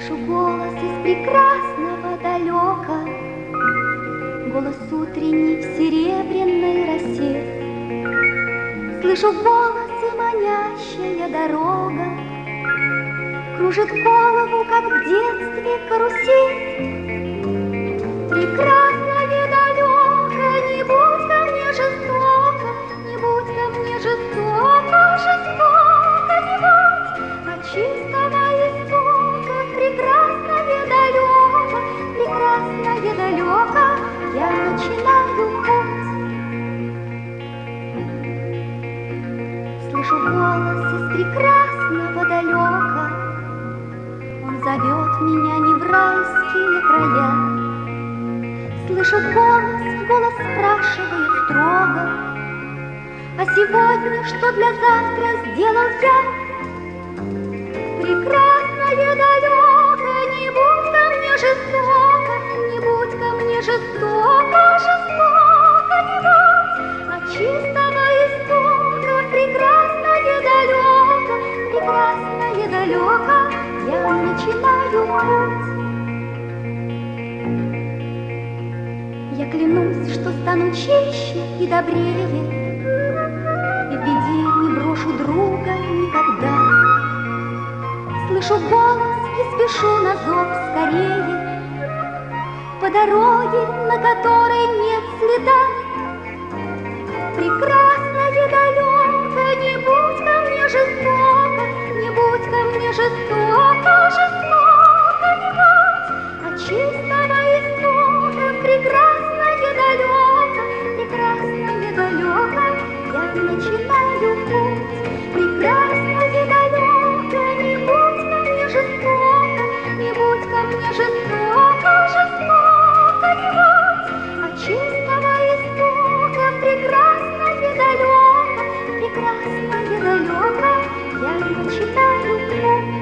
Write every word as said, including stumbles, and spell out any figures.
Слышу голос из прекрасного далека, голос утренний в серебряной росе. Слышу голос и манящая дорога кружит голову, как в детстве карусель. Прекрасно недалеко, не будь ко мне жестоко, не будь ко мне жестоко, жестоко не будь, от чистого истока. Прекрасно недалеко, прекрасно недалеко, я начинаю путь. Слышу голос из прекрасного далека, он зовет меня не в райские края. Слышу голос, голос спрашивает строго: а сегодня что для завтра сделал я? Прекрасно недалеко, не будь ко мне жестоко, не будь ко мне жестоко, жестоко не будь, от чистого истока. Прекрасно недалеко, прекрасно недалеко, я начинаю путь. Я клянусь, что стану чище и добрее, и в беде не брошу друга никогда. Слышу голос и спешу на зов скорее по дороге, на которой нет следа. Прекрасно недалеко, не будь ко мне жестоко, не будь ко мне жестоко, жестоко не будь, от чистого истока. Прекрасно недалеко, прекрасно недалеко, я начинаю путь. Прекрасно недалеко, не будь ко мне жестоко, не будь ко мне жестоко, жестоко не будь, от чистого истока. Прекрасно недалеко, прекрасно недалеко, я начинаю путь.